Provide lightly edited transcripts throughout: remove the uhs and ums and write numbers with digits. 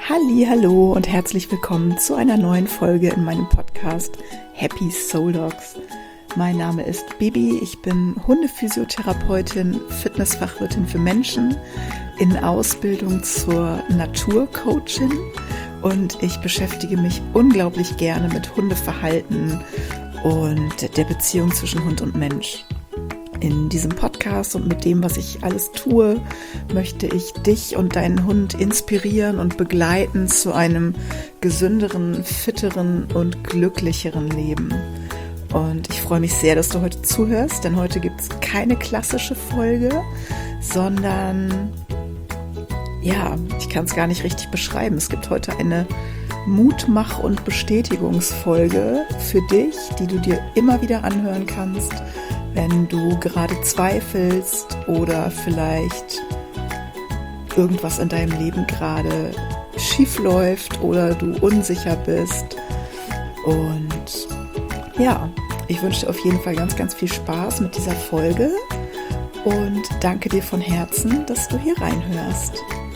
Hallo und herzlich willkommen zu einer neuen Folge in meinem Podcast Happy Soul Dogs. Mein Name ist Bibi, ich bin Hundephysiotherapeutin, Fitnessfachwirtin für Menschen, in Ausbildung zur Naturcoachin und ich beschäftige mich unglaublich gerne mit Hundeverhalten und der Beziehung zwischen Hund und Mensch. In diesem Podcast und mit dem, was ich alles tue, möchte ich dich und deinen Hund inspirieren und begleiten zu einem gesünderen, fitteren und glücklicheren Leben. Und ich freue mich sehr, dass du heute zuhörst, denn heute gibt es keine klassische Folge, sondern, ja, ich kann es gar nicht richtig beschreiben. Es gibt heute eine Mutmach- und Bestätigungsfolge für dich, die du dir immer wieder anhören kannst, wenn du gerade zweifelst oder vielleicht irgendwas in deinem Leben gerade schief läuft oder du unsicher bist. Und ja, ich wünsche dir auf jeden Fall ganz, ganz viel Spaß mit dieser Folge und danke dir von Herzen, dass du hier reinhörst.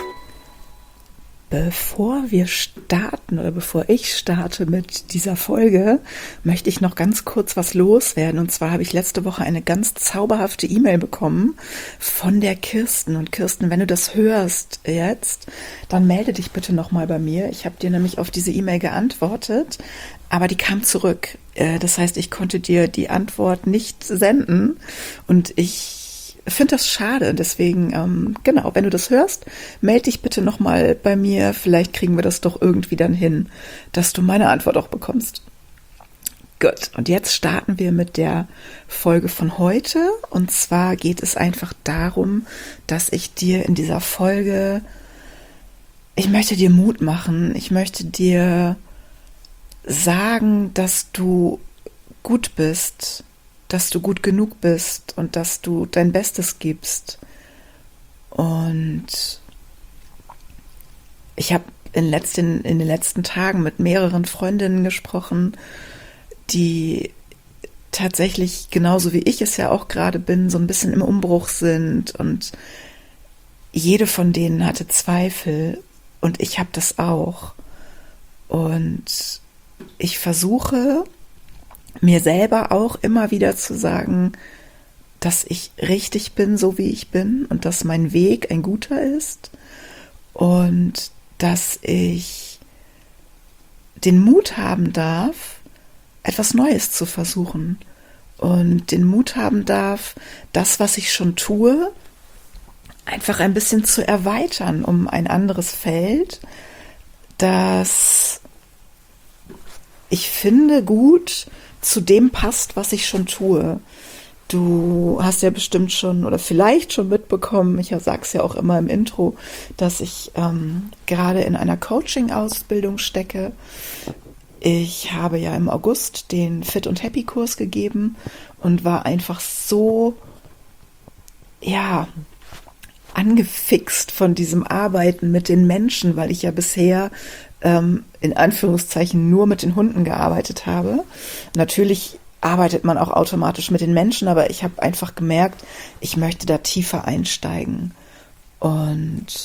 Bevor ich starte mit dieser Folge, möchte ich noch ganz kurz was loswerden. Und zwar habe ich letzte Woche eine ganz zauberhafte E-Mail bekommen von der Kirsten. Und Kirsten, wenn du das hörst jetzt, dann melde dich bitte nochmal bei mir. Ich habe dir nämlich auf diese E-Mail geantwortet, aber die kam zurück. Das heißt, ich konnte dir die Antwort nicht senden und ich finde das schade, deswegen, genau, wenn du das hörst, melde dich bitte nochmal bei mir, vielleicht kriegen wir das doch irgendwie dann hin, dass du meine Antwort auch bekommst. Gut, und jetzt starten wir mit der Folge von heute, und zwar geht es einfach darum, dass ich dir in dieser Folge, ich möchte dir Mut machen, ich möchte dir sagen, dass du gut bist, dass du gut genug bist und dass du dein Bestes gibst. Und ich habe in den letzten Tagen mit mehreren Freundinnen gesprochen, die tatsächlich, genauso wie ich es ja auch gerade bin, so ein bisschen im Umbruch sind. Und jede von denen hatte Zweifel und ich habe das auch. Und ich versuche mir selber auch immer wieder zu sagen, dass ich richtig bin, so wie ich bin und dass mein Weg ein guter ist und dass ich den Mut haben darf, etwas Neues zu versuchen und den Mut haben darf, das, was ich schon tue, einfach ein bisschen zu erweitern um ein anderes Feld, das ich finde gut zu dem passt, was ich schon tue. Du hast ja bestimmt schon oder vielleicht schon mitbekommen, ich sage es ja auch immer im Intro, dass ich gerade in einer Coaching-Ausbildung stecke. Ich habe ja im August den Fit und Happy Kurs gegeben und war einfach so, ja, angefixt von diesem Arbeiten mit den Menschen, weil ich ja bisher in Anführungszeichen nur mit den Hunden gearbeitet habe. Natürlich arbeitet man auch automatisch mit den Menschen, aber ich habe einfach gemerkt, ich möchte da tiefer einsteigen. Und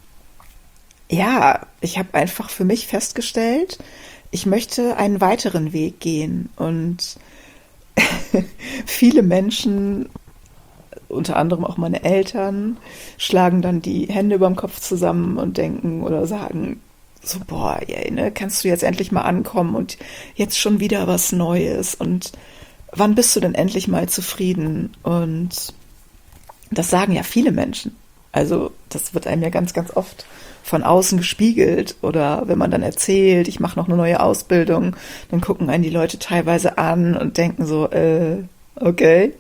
ja, ich habe einfach für mich festgestellt, ich möchte einen weiteren Weg gehen. Und viele Menschen, unter anderem auch meine Eltern, schlagen dann die Hände über dem Kopf zusammen und denken oder sagen, so, boah, ey, ne, kannst du jetzt endlich mal ankommen und jetzt schon wieder was Neues und wann bist du denn endlich mal zufrieden? Und das sagen ja viele Menschen. Also das wird einem ja ganz, ganz oft von außen gespiegelt oder wenn man dann erzählt, ich mache noch eine neue Ausbildung, dann gucken einen die Leute teilweise an und denken so, okay.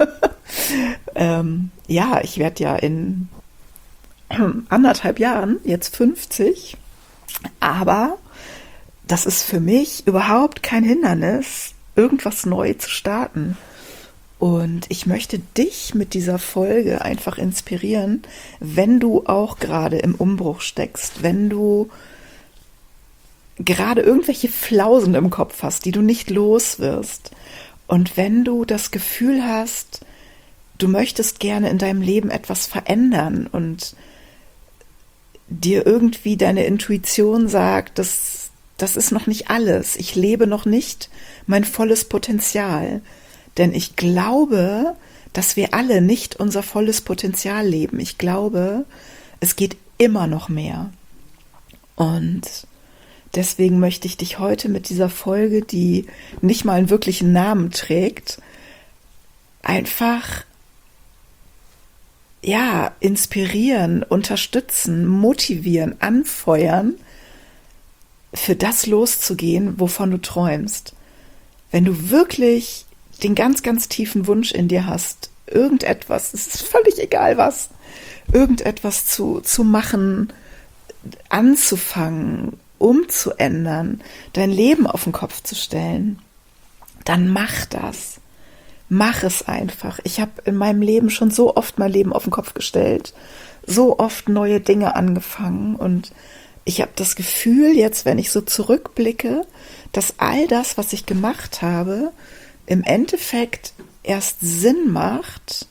Ja, ich werde ja in 1,5 Jahren jetzt 50. Aber das ist für mich überhaupt kein Hindernis, irgendwas neu zu starten. Und ich möchte dich mit dieser Folge einfach inspirieren, wenn du auch gerade im Umbruch steckst, wenn du gerade irgendwelche Flausen im Kopf hast, die du nicht los wirst. Und wenn du das Gefühl hast, du möchtest gerne in deinem Leben etwas verändern und dir irgendwie deine Intuition sagt, das ist noch nicht alles. Ich lebe noch nicht mein volles Potenzial. Denn ich glaube, dass wir alle nicht unser volles Potenzial leben. Ich glaube, es geht immer noch mehr. Und deswegen möchte ich dich heute mit dieser Folge, die nicht mal einen wirklichen Namen trägt, einfach inspirieren, unterstützen, motivieren, anfeuern, für das loszugehen, wovon du träumst. Wenn du wirklich den ganz, ganz tiefen Wunsch in dir hast, irgendetwas, es ist völlig egal was, irgendetwas zu machen, anzufangen, umzuändern, dein Leben auf den Kopf zu stellen, dann mach das. Mach es einfach. Ich habe in meinem Leben schon so oft mein Leben auf den Kopf gestellt, so oft neue Dinge angefangen und ich habe das Gefühl jetzt, wenn ich so zurückblicke, dass all das, was ich gemacht habe, im Endeffekt erst Sinn macht,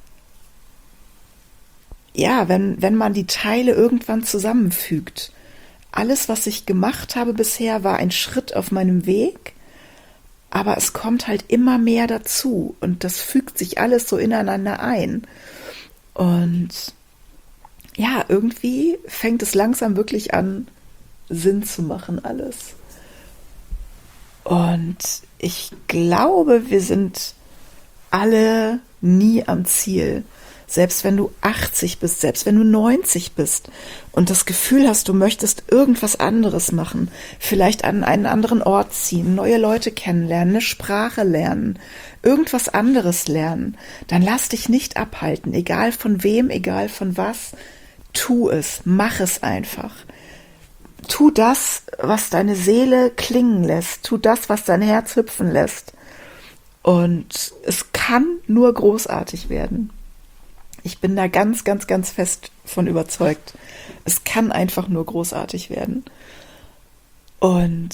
wenn man die Teile irgendwann zusammenfügt. Alles, was ich gemacht habe bisher, war ein Schritt auf meinem Weg, aber es kommt halt immer mehr dazu und das fügt sich alles so ineinander ein. Und irgendwie fängt es langsam wirklich an, Sinn zu machen alles. Und ich glaube, wir sind alle nie am Ziel. Selbst wenn du 80 bist, selbst wenn du 90 bist und das Gefühl hast, du möchtest irgendwas anderes machen, vielleicht an einen anderen Ort ziehen, neue Leute kennenlernen, eine Sprache lernen, irgendwas anderes lernen, dann lass dich nicht abhalten, egal von wem, egal von was, tu es, mach es einfach. Tu das, was deine Seele klingen lässt, tu das, was dein Herz hüpfen lässt. Und es kann nur großartig werden. Ich bin da ganz, ganz, ganz fest von überzeugt. Es kann einfach nur großartig werden. Und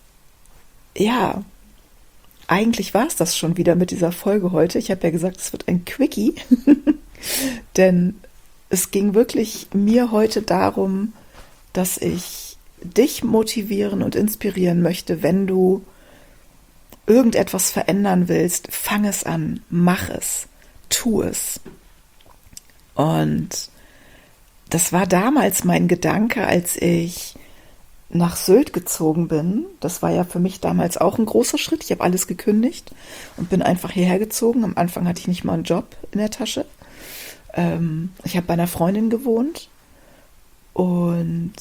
eigentlich war es das schon wieder mit dieser Folge heute. Ich habe ja gesagt, es wird ein Quickie. Denn es ging wirklich mir heute darum, dass ich dich motivieren und inspirieren möchte, wenn du irgendetwas verändern willst, fang es an, mach es, tu es. Und das war damals mein Gedanke, als ich nach Sylt gezogen bin. Das war ja für mich damals auch ein großer Schritt. Ich habe alles gekündigt und bin einfach hierher gezogen. Am Anfang hatte ich nicht mal einen Job in der Tasche. Ich habe bei einer Freundin gewohnt und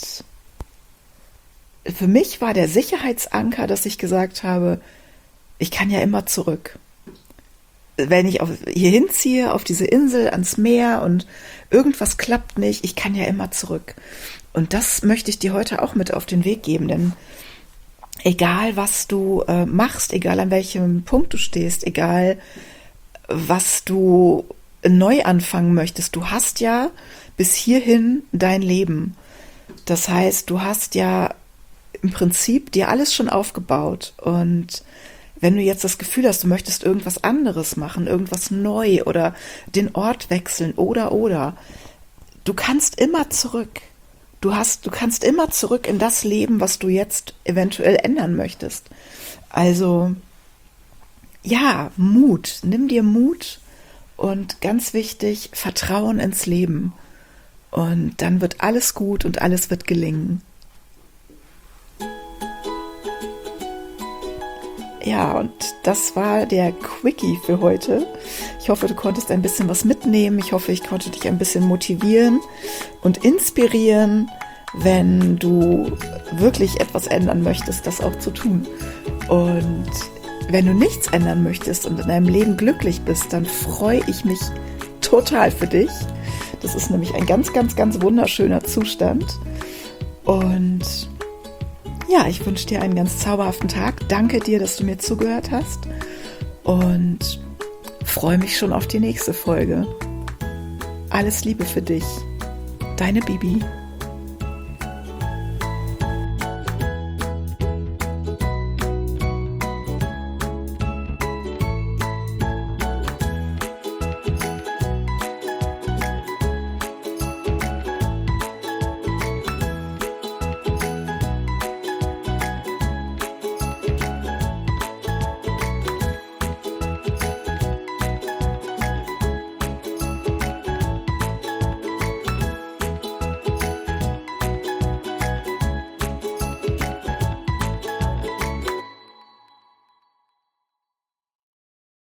für mich war der Sicherheitsanker, dass ich gesagt habe, ich kann ja immer zurück. Wenn ich hier hinziehe, auf diese Insel, ans Meer und irgendwas klappt nicht, ich kann ja immer zurück. Und das möchte ich dir heute auch mit auf den Weg geben, denn egal was du machst, egal an welchem Punkt du stehst, egal was du neu anfangen möchtest, du hast ja bis hierhin dein Leben. Das heißt, du hast ja im Prinzip dir alles schon aufgebaut und wenn du jetzt das Gefühl hast, du möchtest irgendwas anderes machen, irgendwas neu oder den Ort wechseln oder, du kannst immer zurück. Du kannst immer zurück in das Leben, was du jetzt eventuell ändern möchtest. Also, Mut. Nimm dir Mut und ganz wichtig, Vertrauen ins Leben. Und dann wird alles gut und alles wird gelingen. Ja, und das war der Quickie für heute. Ich hoffe, du konntest ein bisschen was mitnehmen. Ich hoffe, ich konnte dich ein bisschen motivieren und inspirieren, wenn du wirklich etwas ändern möchtest, das auch zu tun. Und wenn du nichts ändern möchtest und in deinem Leben glücklich bist, dann freue ich mich total für dich. Das ist nämlich ein ganz, ganz, ganz wunderschöner Zustand. Und ich wünsche dir einen ganz zauberhaften Tag. Danke dir, dass du mir zugehört hast und freue mich schon auf die nächste Folge. Alles Liebe für dich. Deine Bibi.